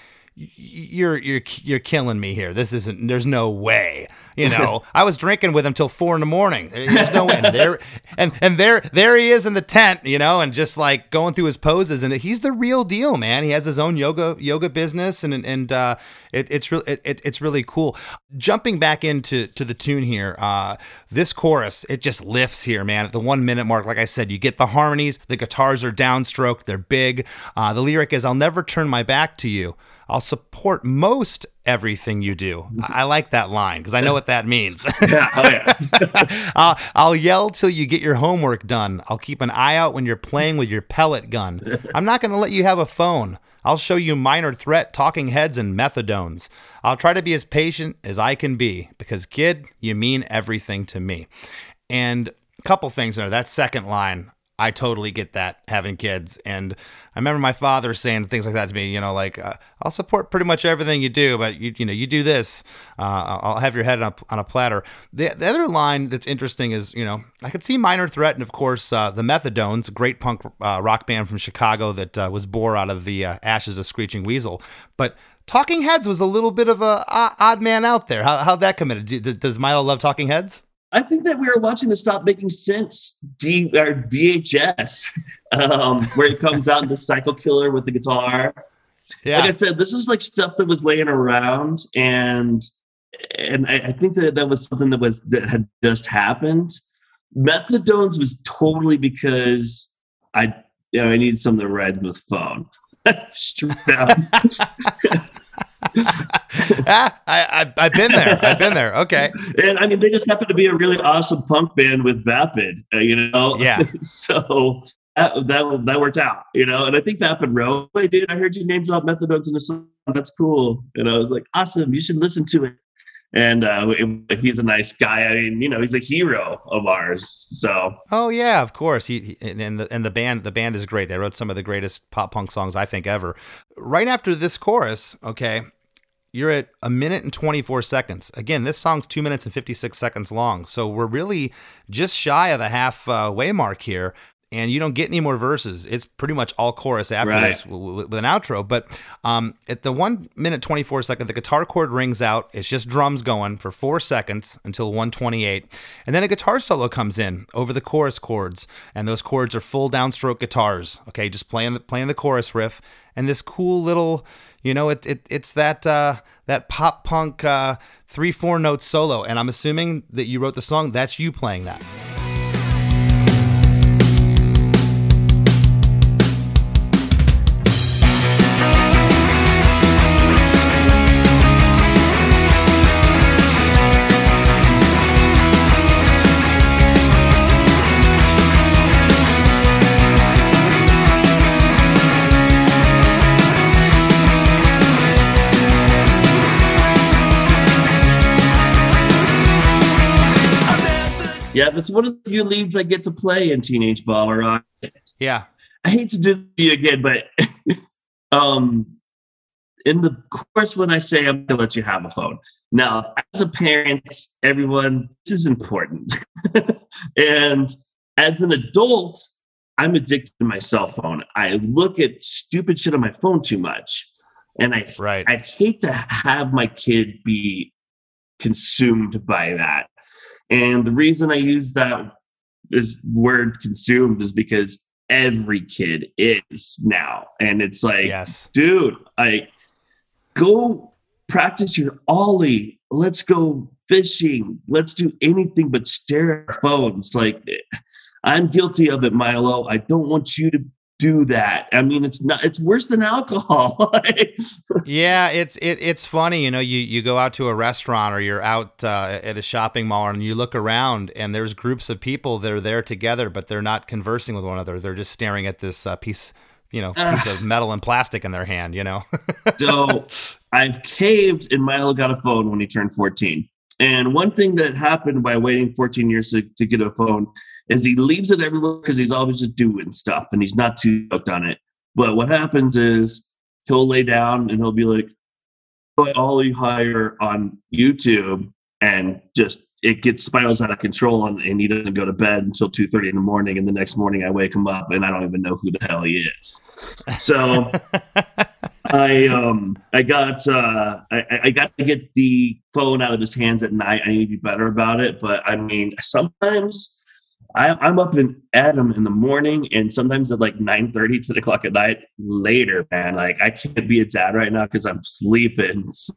you're you're you're killing me here. This isn't. There's no way. You know, I was drinking with him till four in the morning. There's no way. And there and and there there he is in the tent. You know, and just like going through his poses. And he's the real deal, man. He has his own yoga yoga business, and and uh, it, it's real. It, it, it's really cool. Jumping back into to the tune here, uh, this chorus it just lifts here, man. At the one minute mark, like I said, you get the harmonies. The guitars are downstroked. They're big. Uh, the lyric is, "I'll never turn my back to you. I'll support most everything you do." I like that line because I know what that means. yeah, oh yeah. I'll, I'll yell till you get your homework done. I'll keep an eye out when you're playing with your pellet gun. I'm not going to let you have a phone. I'll show you Minor Threat, Talking Heads, and Methadones. I'll try to be as patient as I can be because, kid, you mean everything to me. And a couple things there. That second line, I totally get that, having kids. And I remember my father saying things like that to me, you know, like, uh, I'll support pretty much everything you do, but, you you know, you do this, uh, I'll have your head on a, on a platter. The, the other line that's interesting is, you know, I could see Minor Threat and, of course, uh, the Methadones, a great punk uh, rock band from Chicago that uh, was born out of the uh, ashes of Screeching Weasel. But Talking Heads was a little bit of a uh, odd man out there. How, how'd that come in? Does, does Milo love Talking Heads? I think that we were watching the Stop Making Sense D, or V H S, um, where it comes out in the Psycho Killer with the guitar. Yeah. Like I said, this is like stuff that was laying around, and and I, I think that that was something that was that had just happened. Methadones was totally because I you know I needed something to ride with phone. Straight down. ah, I, I, I've been there. I've been there. Okay. And I mean, they just happen to be a really awesome punk band with Vapid, uh, you know? Yeah. so that, that that worked out, you know? And I think Vapid wrote, "Hey, dude, I heard you name drop Methadones in the song. That's cool." And I was like, awesome. You should listen to it. And uh, it, he's a nice guy. I mean, you know, he's a hero of ours. So. Oh yeah, of course. He, he and the and the band the band is great. They wrote some of the greatest pop punk songs I think ever. Right after this chorus, okay, you're at a minute and twenty-four seconds. Again, this song's two minutes and fifty-six seconds long. So we're really just shy of the half uh, way mark here. and you don't get any more verses. It's pretty much all chorus after Right. this w- w- with an outro. But um, at the one minute twenty-four second, the guitar chord rings out. It's just drums going for four seconds until one twenty-eight. And then a guitar solo comes in over the chorus chords. And those chords are full downstroke guitars. Okay, just playing the, playing the chorus riff. And this cool little, you know, it, it it's that uh, that pop punk uh, three, four note solo. And I'm assuming that you wrote the song. That's you playing that. Yeah, that's one of the few leads I get to play in Teenage Baller Rock. Yeah. I hate to do this to you again, but um, in the course when I say I'm gonna let you have a phone. Now, as a parent, everyone, this is important. And as an adult, I'm addicted to my cell phone. I look at stupid shit on my phone too much. And I Right. I'd hate to have my kid be consumed by that. And the reason I use that is word consumed is because every kid is now. And it's like, Yes. dude, I go practice your ollie. Let's go fishing. Let's do anything but stare at our phones. Like, I'm guilty of it, Milo. I don't want you to do that. I mean, it's not, it's worse than alcohol. Yeah, it's it, it's funny, you know, you, you go out to a restaurant or you're out uh, at a shopping mall and you look around and there's groups of people that are there together, but they're not conversing with one another. They're just staring at this uh, piece, you know, piece of metal and plastic in their hand, you know. So I've caved and Milo got a phone when he turned fourteen. And one thing that happened by waiting fourteen years to, to get a phone is he leaves it everywhere because he's always just doing stuff and he's not too hooked on it. But what happens is he'll lay down and he'll be like, ollie higher on YouTube, and just it gets spirals out of control and, and he doesn't go to bed until two thirty in the morning. And the next morning I wake him up and I don't even know who the hell he is. So I um I got uh I, I got to get the phone out of his hands at night. I need to be better about it. But I mean, sometimes I, I'm up in Adam in the morning, and sometimes at like nine thirty, ten o'clock at night later, man. Like, I can't be a dad right now because I'm sleeping. So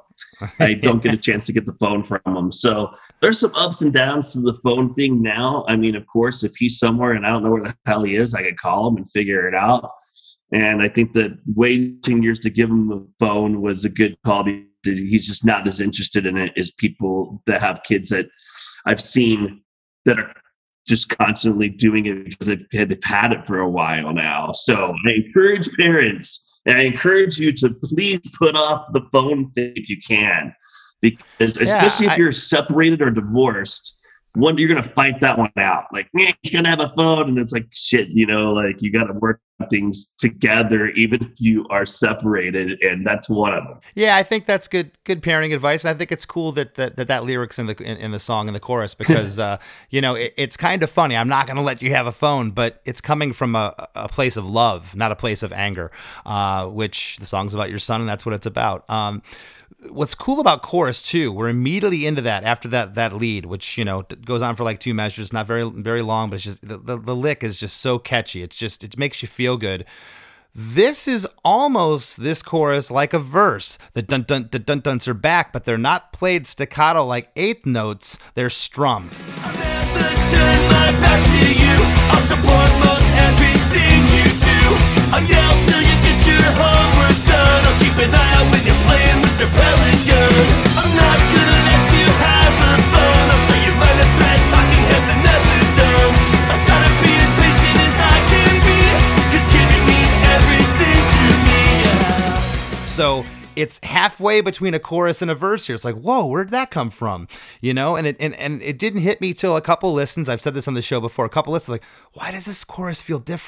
I don't get a chance to get the phone from him. So there's some ups and downs to the phone thing now. I mean, of course, if he's somewhere and I don't know where the hell he is, I could call him and figure it out. And I think that waiting years to give him a phone was a good call because he's just not as interested in it as people that have kids that I've seen that are just constantly doing it because they've, they've had it for a while now. So I encourage parents, and I encourage you to please put off the phone thing if you can, because especially Yeah, if I- you're separated or divorced, one, you're going to fight that one out. Like, man, he's going to have a phone. And it's like, shit, you know, like you got to work on things together, even if you are separated. And that's one of them. Yeah, I think that's good good parenting advice. And I think it's cool that that that, that lyrics in the in, in the song in the chorus because uh, you know, it, it's kind of funny. I'm not going to let you have a phone, but it's coming from a, a place of love, not a place of anger. Uh, which the song's about your son, and that's what it's about. Um, what's cool about chorus too, we're immediately into that after that that lead, which, you know, goes on for like two measures, not very very long, but it's just the, the, the lick is just so catchy. It's just, it makes you feel good. This is almost, this chorus, like a verse. The dun dun dun dun duns are back, but they're not played staccato like eighth notes. They're strummed. I'll never turn my back to you. I'll support most everything you do. I'll yell till you get your homework done. I'll keep an eye out when you're playing with your pellet gun. I'm not gonna let you have a phone. I'll show you minor threat, talking heads and never don't. I'm trying to be as patient as I can be, 'cause giving me everything to me. Yeah. So it's halfway between a chorus and a verse here. It's like, whoa, where'd that come from? You know, and it and, and it didn't hit me till a couple listens. I've said this on the show before. A couple listens, like, why does this chorus feel different?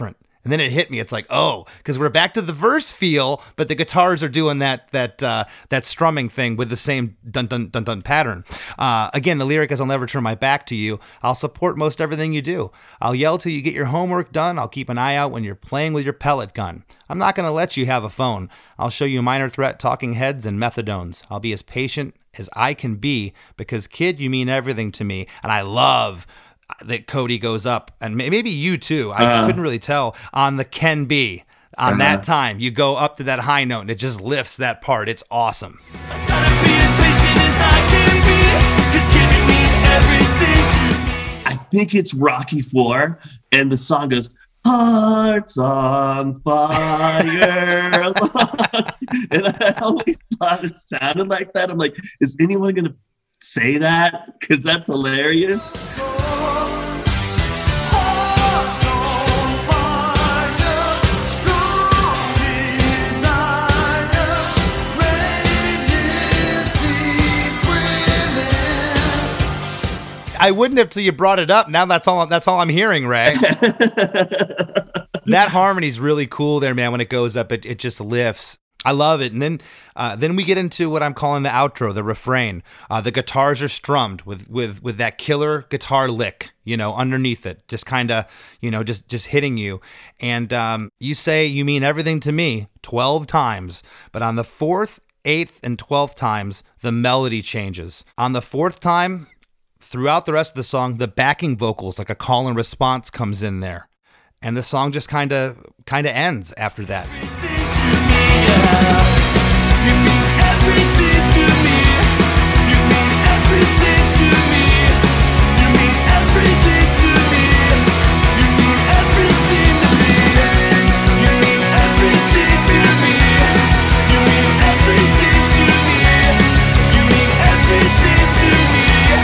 And then it hit me. It's like, oh, because we're back to the verse feel, but the guitars are doing that that uh, that strumming thing with the same dun dun dun dun pattern. Uh, again, the lyric is, "I'll never turn my back to you. I'll support most everything you do. I'll yell till you get your homework done. I'll keep an eye out when you're playing with your pellet gun. I'm not going to let you have a phone. I'll show you Minor Threat, Talking Heads, and Methadones. I'll be as patient as I can be because, kid, you mean everything to me." And I love that Cody goes up, and maybe you too, I uh, couldn't really tell, on the "can be." On uh-huh. that time, you go up to that high note, and it just lifts that part. It's awesome. I think it's Rocky Four, and the song goes, "Hearts on fire." And I always thought it sounded like that. I'm like, is anyone going to say that? Because that's hilarious. I wouldn't have till you brought it up. Now that's all. That's all I'm hearing, Ray. That harmony's really cool there, man. When it goes up, it, it just lifts. I love it. And then, uh, then we get into what I'm calling the outro, the refrain. Uh, the guitars are strummed with with with that killer guitar lick, you know, underneath it, just kind of, you know, just just hitting you. And um, you say, "You mean everything to me," twelve times, but on the fourth, eighth, and twelfth times, the melody changes. On the fourth time, throughout the rest of the song, the backing vocals, like a call and response, comes in there, and the song just kind of kind of ends after that. You mean everything to me. You mean everything to me. You mean everything to me. You mean everything to me. You mean everything to me. You mean everything to me. You mean everything to me.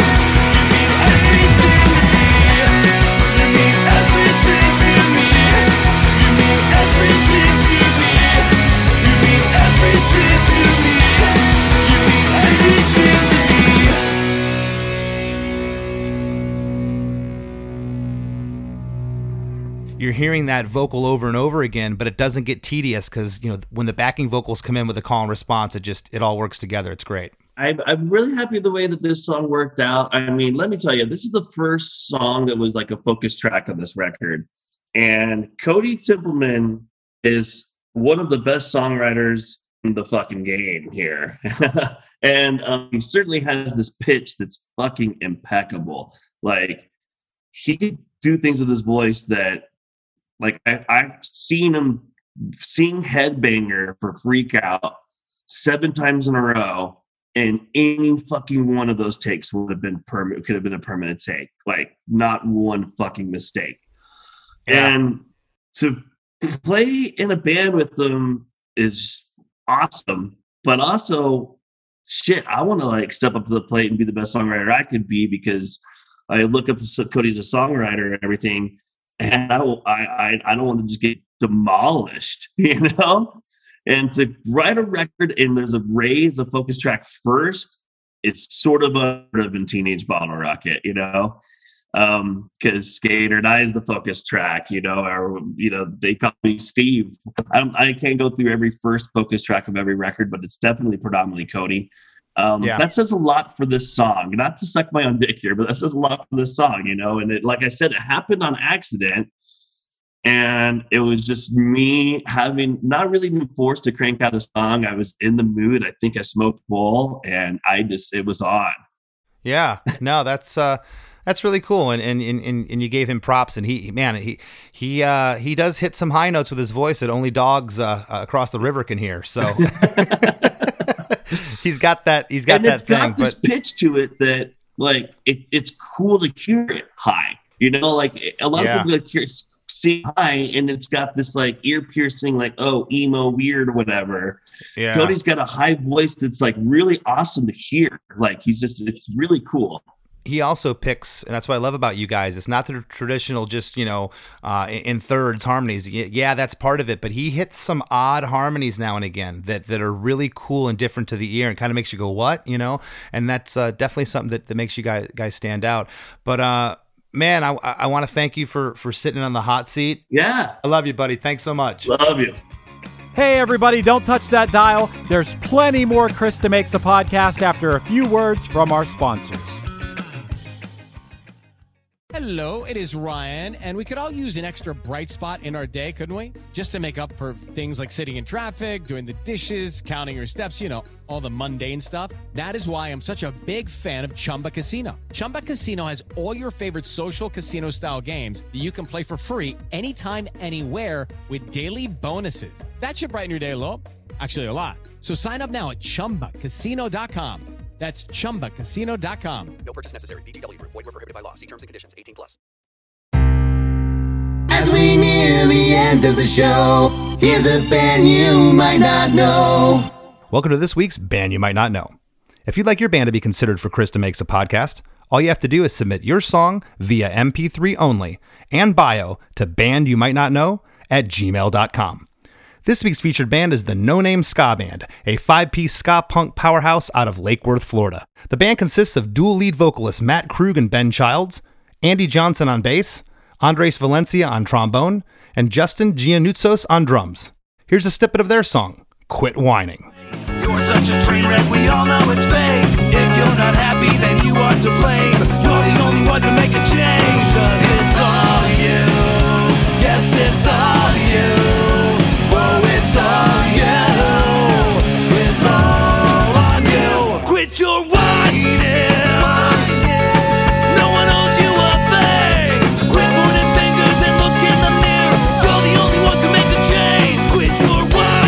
You're hearing that vocal over and over again, but it doesn't get tedious because, you know, when the backing vocals come in with a call and response, it just, it all works together. It's great. I'm, I'm really happy the way that this song worked out. I mean, let me tell you, this is the first song that was like a focus track on this record. And Cody Templeman is one of the best songwriters in the fucking game here. And um, he certainly has this pitch that's fucking impeccable. Like, he could do things with his voice that, like, I, I've seen him sing Headbanger for Freak Out seven times in a row, and any fucking one of those takes would have been permanent, could have been a permanent take. Like, not one fucking mistake. Yeah. And to play in a band with them is awesome, but also, shit, I want to like step up to the plate and be the best songwriter I could be, because I look up to Cody as a songwriter and everything, and I, I, I don't want to just get demolished, you know? And to write a record and there's a raise a focus track first, it's sort of a in Teenage Bottle Rocket, you know? Um, because Skate or Die is the focus track, you know, or, you know, they call me Steve. I, don't, I can't go through every first focus track of every record, but it's definitely predominantly Cody. Um, yeah. That says a lot for this song. Not to suck my own dick here, but that says a lot for this song, you know. And it, like I said, it happened on accident, and it was just me having not really been forced to crank out a song. I was in the mood. I think I smoked bowl, and I just it was on. Yeah, no, that's uh, that's really cool, and and and and you gave him props, and he man, he he uh, he does hit some high notes with his voice that only dogs uh, uh, across the river can hear. So. He's got that. He's got and that it's thing. Got this but... pitch to it that, like, it, it's cool to hear it high. You know, like a lot yeah. of people like hear see high, and it's got this like ear piercing, like oh emo weird or whatever. Yeah. Cody's got a high voice that's like really awesome to hear. Like he's just, it's really cool. He also picks, and that's what I love about you guys. It's not the traditional, just, you know, uh, in thirds harmonies. Yeah, that's part of it, but he hits some odd harmonies now and again that, that are really cool and different to the ear, and kind of makes you go, what, you know? And that's uh, definitely something that, that makes you guys guys stand out. But uh, man, I, I want to thank you for, for sitting on the hot seat. Yeah. I love you, buddy. Thanks so much. Love you. Hey, everybody, don't touch that dial. There's plenty more Krista Makes a Podcast after a few words from our sponsors. Hello, it is Ryan, and we could all use an extra bright spot in our day, couldn't we? Just to make up for things like sitting in traffic, doing the dishes, counting your steps, you know, all the mundane stuff. That is why I'm such a big fan of Chumba Casino. Chumba Casino has all your favorite social casino-style games that you can play for free anytime, anywhere with daily bonuses. That should brighten your day a little. Actually, a lot. So sign up now at chumba casino dot com. That's chumba casino dot com. No purchase necessary. V G W Group. Void where prohibited by law. See terms and conditions. eighteen plus. As we near the end of the show, here's a band you might not know. Welcome to this week's Band You Might Not Know. If you'd like your band to be considered for Krista Makes a Podcast, all you have to do is submit your song via M P three only and bio to bandyoumightnotknow at gmail dot com. This week's featured band is the No Name Ska Band, a five-piece ska punk powerhouse out of Lake Worth, Florida. The band consists of dual lead vocalists Matt Krug and Ben Childs, Andy Johnson on bass, Andres Valencia on trombone, and Justin Giannoutsos on drums. Here's a snippet of their song, Quit Whining. You're such a train wreck, we all know it's fake. If you're not happy, then you are to blame. You're the only one to make a change. 'Cause it's all you. Yes, it's all you. Oh, it's all you. It's all on you. Quit your whining. No one owes you a thing. Quit pointing fingers and look in the mirror. You're the only one to make a change. Quit your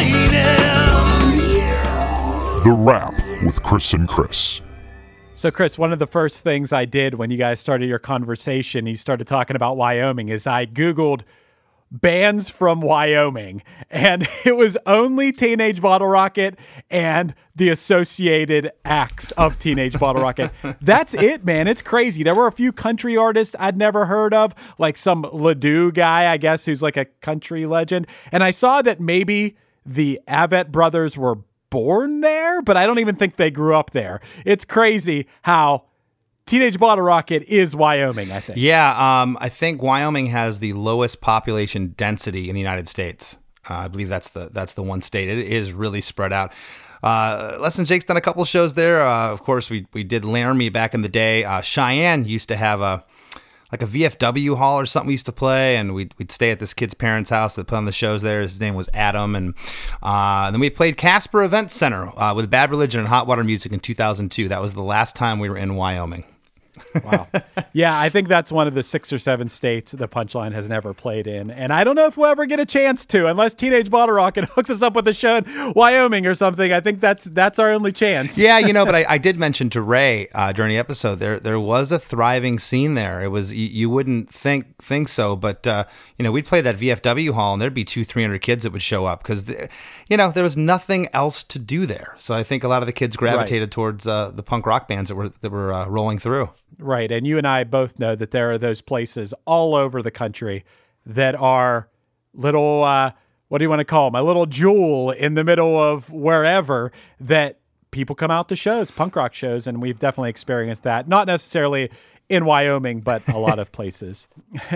whining. The Wrap with Chris and Chris. So, Chris, one of the first things I did when you guys started your conversation, you started talking about Wyoming, is I Googled bands from Wyoming, and it was only Teenage Bottle Rocket and the associated acts of Teenage Bottle Rocket. That's it, man. It's crazy. There were a few country artists I'd never heard of, like some Ledoux guy, I guess, who's like a country legend. And I saw that maybe the Avett brothers were born there, but I don't even think they grew up there. It's crazy how Teenage Bottle Rocket is Wyoming, I think. Yeah, um, I think Wyoming has the lowest population density in the United States. Uh, I believe that's the that's the one state. It is really spread out. Uh, Less Than Jake's done a couple shows there. Uh, of course, we we did Laramie back in the day. Uh, Cheyenne used to have a like a V F W hall or something we used to play, and we'd, we'd stay at this kid's parents' house that put on the shows there. His name was Adam, and uh, then we played Casper Event Center uh, with Bad Religion and Hot Water Music in two thousand two. That was the last time we were in Wyoming. Wow. Yeah, I think that's one of the six or seven states the Punchline has never played in. And I don't know if we'll ever get a chance to, unless Teenage Bottle Rocket hooks us up with a show in Wyoming or something. I think that's that's our only chance. Yeah, you know, but I, I did mention to Ray uh, during the episode, there there was a thriving scene there. It was, you, you wouldn't think think so, but, uh, you know, we'd play that V F W hall and there'd be two, three hundred kids that would show up because, you know, there was nothing else to do there. So I think a lot of the kids gravitated right. towards uh, the punk rock bands that were, that were uh, rolling through. Right. And you and I both know that there are those places all over the country that are little, uh, what do you want to call them? A little jewel in the middle of wherever that people come out to shows, punk rock shows. And we've definitely experienced that. Not necessarily in Wyoming, but a lot of places.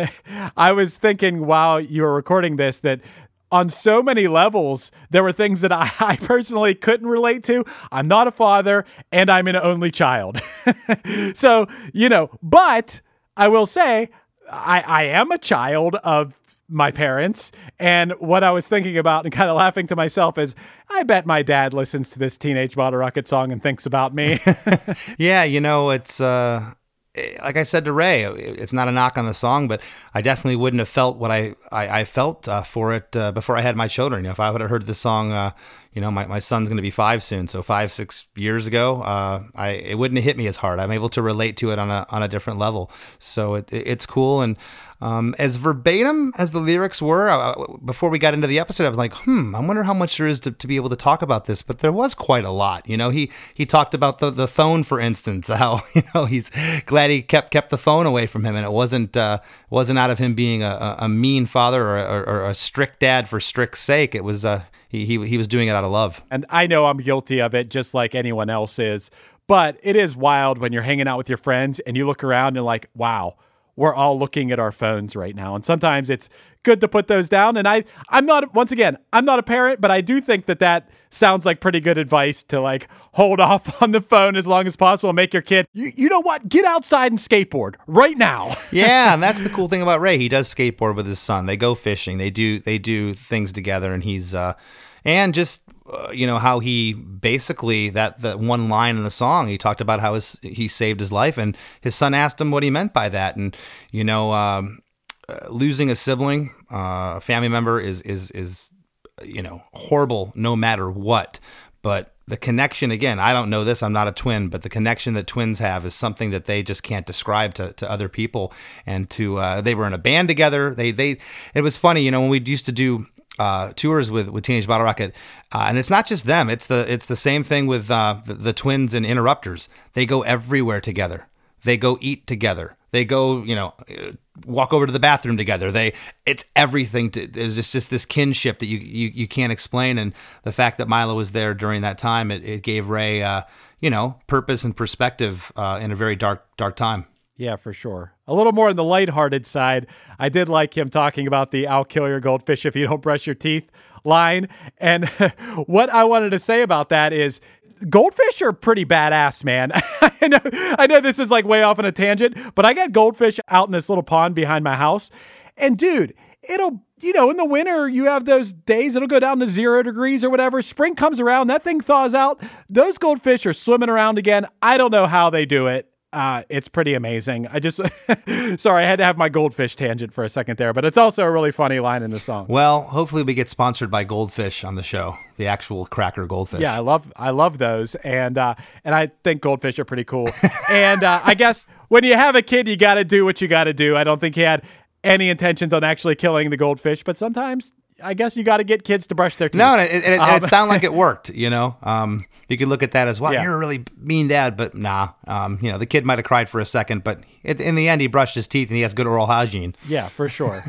I was thinking while you were recording this that on so many levels, there were things that I, I personally couldn't relate to. I'm not a father, and I'm an only child. So, you know, but I will say I, I am a child of my parents. And what I was thinking about and kind of laughing to myself is, I bet my dad listens to this Teenage Bottle Rocket song and thinks about me. Yeah, you know, it's... Uh... like I said to Ray, it's not a knock on the song, but I definitely wouldn't have felt what I, I, I felt uh, for it uh, before I had my children. You know, if I would have heard this song, uh, you know, my, my son's going to be five soon. So five, six years ago, uh, I it wouldn't have hit me as hard. I'm able to relate to it on a on a different level. So it, it it's cool. And um, as verbatim as the lyrics were, uh, before we got into the episode, I was like, hmm, I wonder how much there is to, to be able to talk about this. But there was quite a lot. You know, he he talked about the, the phone, for instance, how, you know, he's glad he kept kept the phone away from him. And it wasn't uh, wasn't out of him being a, a mean father or, or, or a strict dad for strict sake. It was uh, he, he he was doing it out of love. And I know I'm guilty of it just like anyone else is. But it is wild when you're hanging out with your friends and you look around and like, wow, we're all looking at our phones right now. And sometimes it's good to put those down. And I, I'm not, once again, I'm not a parent, but I do think that that sounds like pretty good advice to like hold off on the phone as long as possible and make your kid, you, you know what, get outside and skateboard right now. Yeah, and that's the cool thing about Ray. He does skateboard with his son. They go fishing. They do they do things together, and he's uh, and just uh, you know how he basically that that one line in the song. He talked about how his he saved his life, and his son asked him what he meant by that, and you know. Um, Uh, losing a sibling, uh, a family member is is is you know horrible no matter what. But the connection, again, I don't know this. I'm not a twin, but the connection that twins have is something that they just can't describe to, to other people. And to uh, they were in a band together. They they it was funny, you know, when we used to do uh, tours with, with Teenage Bottle Rocket, uh, and it's not just them. It's the it's the same thing with uh, the, the twins and Interrupters. They go everywhere together. They go eat together. They go, you know, walk over to the bathroom together. They, it's everything. To, there's just, just this kinship that you, you you can't explain. And the fact that Milo was there during that time, it, it gave Ray, uh, you know, purpose and perspective uh, in a very dark, dark time. Yeah, for sure. A little more on the lighthearted side. I did like him talking about the "I'll kill your goldfish if you don't brush your teeth" line. And what I wanted to say about that is, goldfish are pretty badass, man. I know, I know this is like way off on a tangent, but I got goldfish out in this little pond behind my house. And dude, it'll, you know, in the winter, you have those days, it'll go down to zero degrees or whatever. Spring comes around, that thing thaws out. Those goldfish are swimming around again. I don't know how they do it. Uh, it's pretty amazing. I just, sorry, I had to have my goldfish tangent for a second there, but it's also a really funny line in the song. Well, hopefully we get sponsored by Goldfish on the show, the actual cracker goldfish. Yeah, I love, I love those. And, uh, and I think goldfish are pretty cool. and, uh, I guess when you have a kid, you got to do what you got to do. I don't think he had any intentions on actually killing the goldfish, but sometimes I guess you got to get kids to brush their teeth. No, and it, it, um, it sounded like it worked, you know. Um, you could look at that as, well, Yeah. you're a really mean dad, but nah. Um, you know, the kid might have cried for a second, but it, in the end, he brushed his teeth and he has good oral hygiene. Yeah, for sure.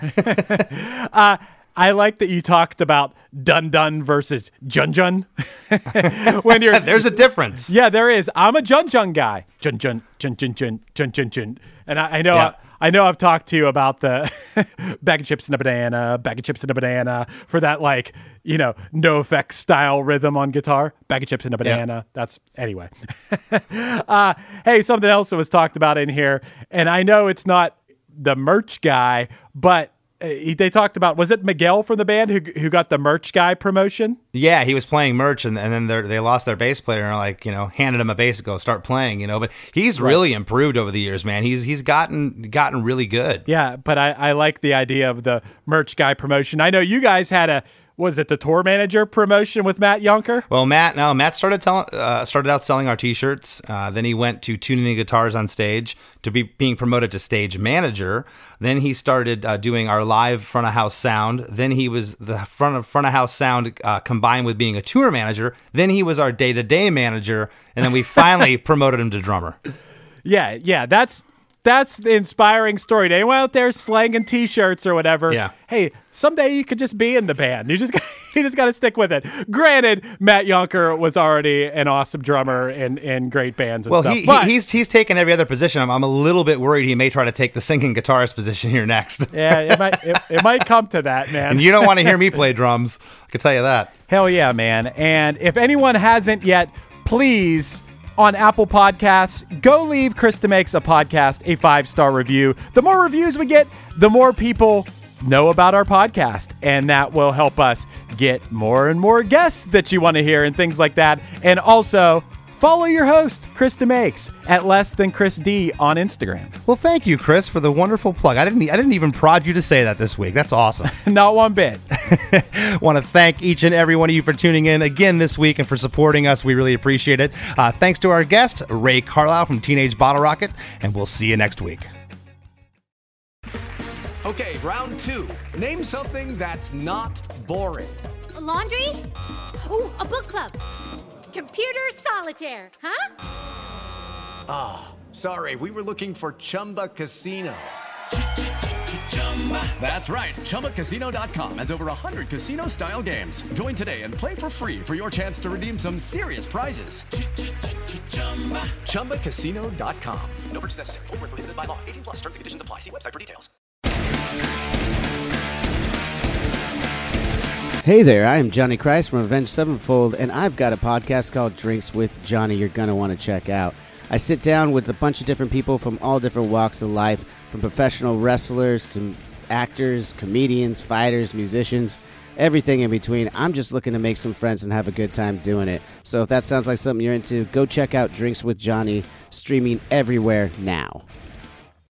uh, I like that you talked about Dun Dun versus Jun Jun. When you're There's a difference. Yeah, there is. I'm a Jun Jun guy. Jun Jun, Jun Jun Jun, Jun Jun Jun. And I, I know Yeah. I, I know I've talked to you about the bag of chips and a banana, bag of chips and a banana for that, like, you know, no effects style rhythm on guitar. Bag of chips and a banana. Yeah. That's anyway. uh, hey, something else that was talked about in here, and I know it's not the merch guy, but uh, he, they talked about, was it Miguel from the band who who got the merch guy promotion? Yeah, he was playing merch, and, and then they're- they lost their bass player, and like, you know, handed him a bass to go start playing, you know. But he's really improved over the years, man. He's he's gotten gotten really good. Yeah, but I, I like the idea of the merch guy promotion. I know you guys had a, was it the tour manager promotion with Matt Yonker? Well, Matt, no, Matt started telling, uh, started out selling our T-shirts. Uh, then he went to tuning the guitars on stage, to be being promoted to stage manager. Then he started uh, doing our live front of house sound. Then he was the front of front of house sound uh, combined with being a tour manager. Then he was our day to day manager, and then we finally promoted him to drummer. Yeah, yeah, that's that's the inspiring story. To anyone out there slanging T-shirts or whatever, Yeah. hey, someday you could just be in the band. You just got, you just got to stick with it. Granted, Matt Yonker was already an awesome drummer in, in great bands and Well, stuff. he, but, he, he's he's taken every other position. I'm, I'm a little bit worried he may try to take the singing guitarist position here next. yeah, it might it, it might come to that, man. And you don't want to hear me play drums. I can tell you that. Hell yeah, man. And if anyone hasn't yet, please, on Apple Podcasts, go leave Krista Makes a Podcast a five-star review. The more reviews we get, the more people know about our podcast, and that will help us get more and more guests that you want to hear and things like that. And also, follow your host, Krista Makes, at Less Than Chris D on Instagram. Well, thank you, Chris, for the wonderful plug. I didn't I didn't even prod you to say that this week. That's awesome. Not one bit. Want to thank each and every one of you for tuning in again this week and for supporting us. We really appreciate it. Uh, thanks to our guest, Ray Carlisle from Teenage Bottle Rocket, and we'll see you next week. Okay, round two. Name something that's not boring. A laundry? Ooh, a book club. Computer solitaire, huh? Ah, oh, sorry, we were looking for Chumba Casino. That's right, Chumba Casino dot com has over one hundred casino-style games. Join today and play for free for your chance to redeem some serious prizes. Chumba Casino dot com. No purchase necessary. Void where prohibited by law. eighteen plus terms and conditions apply. See website for details. Hey there, I am Johnny Christ from Avenged Sevenfold, and I've got a podcast called Drinks with Johnny you're going to want to check out. I sit down with a bunch of different people from all different walks of life, from professional wrestlers to actors, comedians, fighters, musicians, everything in between. I'm just looking to make some friends and have a good time doing it. So if that sounds like something you're into, go check out Drinks with Johnny, streaming everywhere now.